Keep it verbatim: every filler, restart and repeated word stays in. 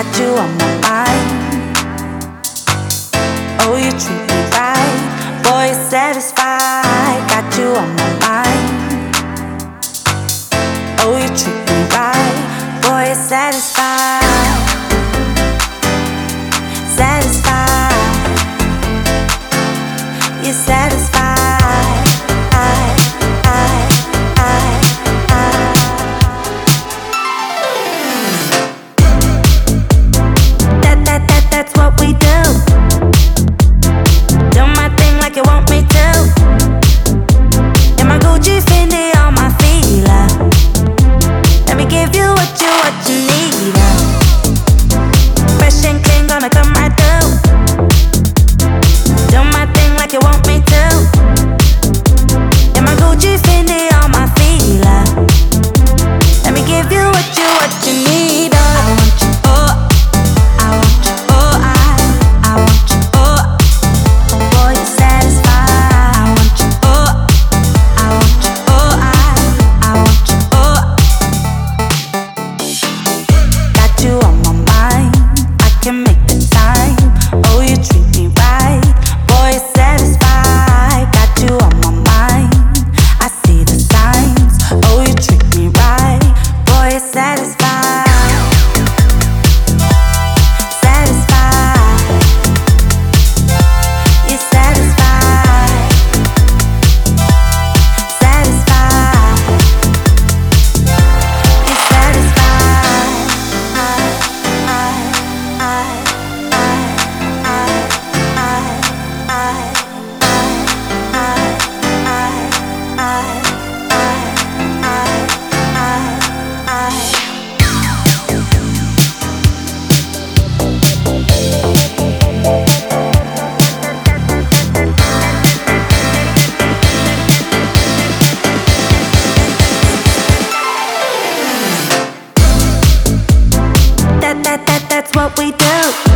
got you on my mind. Oh, you treat me right, boy, you're satisfied. Got you on my mind. Oh, you treat me right, boy, you're satisfied. Satisfied. You're satisfied. I, I, I, I. That, that, that, that's what we do. Do my thing like you want me to. In my Gucci, Fendi, on my feet, love. Let me give you what you, what you need, love. Fresh and clean, gonna come right through. Do my thing like you want me to. In my Gucci, Fendi, on my feet, love. Let me give you what you, what you need, oh. I want you, oh. I want you, oh. I, I want you, oh. Boy, you're satisfied. I want you, oh. I want you, oh. I, I want you, oh. Got you on my mind. I can make the time. Oh, you treat me right. Boy, you're satisfied. Got you on my mind. I see the signs. Oh, you treat me right. Boy, you're satisfied. Satisfied. You're satisfied. Satisfied. You're satisfied. I, I, I, I, I, That, that, that, that's what we do.